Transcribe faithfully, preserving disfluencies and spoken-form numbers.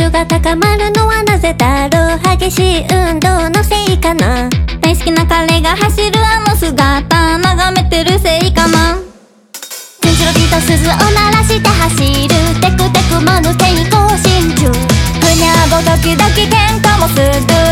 度が高まるのはなぜだろう。激しい運動のせいかな。 大好きな彼が走るあの姿眺めてるせいかな。 チンチロリと鈴を鳴らして走る。テクテクもぬ手に更新中。 ふにゃぼ時々喧嘩もする。